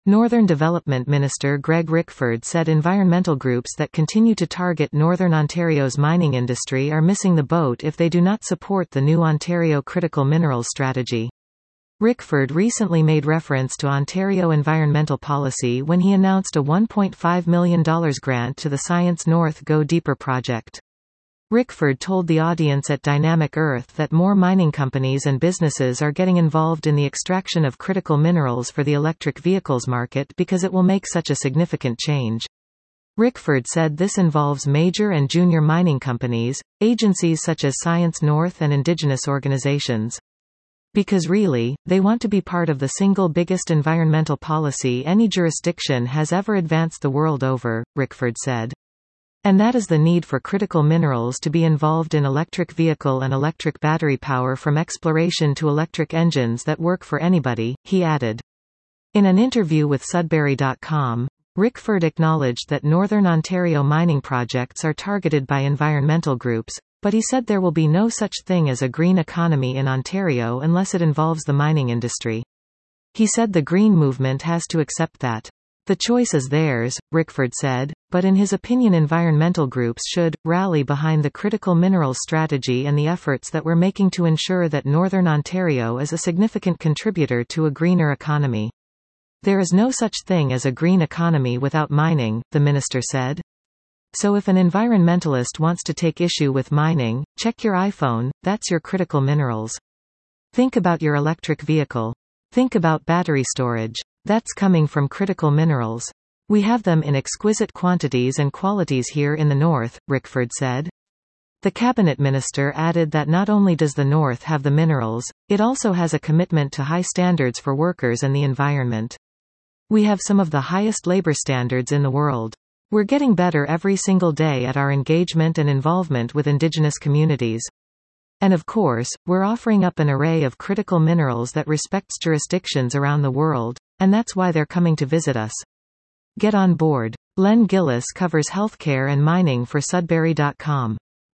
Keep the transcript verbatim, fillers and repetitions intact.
Northern Development Minister Greg Rickford said environmental groups that continue to target Northern Ontario's mining industry are missing the boat if they do not support the new Ontario Critical Minerals Strategy. Rickford recently made reference to Ontario environmental policy when he announced a one point five million dollars grant to the Science North Go Deeper project. Rickford told the audience at Dynamic Earth that more mining companies and businesses are getting involved in the extraction of critical minerals for the electric vehicles market because it will make such a significant change. Rickford said this involves major and junior mining companies, agencies such as Science North and Indigenous organizations. Because really, they want to be part of the single biggest environmental policy any jurisdiction has ever advanced the world over, Rickford said. And that is the need for critical minerals to be involved in electric vehicle and electric battery power from exploration to electric engines that work for anybody, he added. In an interview with Sudbury dot com, Rickford acknowledged that Northern Ontario mining projects are targeted by environmental groups, but he said there will be no such thing as a green economy in Ontario unless it involves the mining industry. He said the green movement has to accept that. The choice is theirs, Rickford said, but in his opinion environmental groups should rally behind the critical minerals strategy and the efforts that we're making to ensure that Northern Ontario is a significant contributor to a greener economy. There is no such thing as a green economy without mining, the minister said. So if an environmentalist wants to take issue with mining, check your iPhone, that's your critical minerals. Think about your electric vehicle. Think about battery storage. That's coming from critical minerals. We have them in exquisite quantities and qualities here in the North, Rickford said. The cabinet minister added that not only does the North have the minerals, it also has a commitment to high standards for workers and the environment. We have some of the highest labor standards in the world. We're getting better every single day at our engagement and involvement with Indigenous communities. And of course, we're offering up an array of critical minerals that respects jurisdictions around the world, and that's why they're coming to visit us. Get on board. Len Gillis covers healthcare and mining for Sudbury dot com.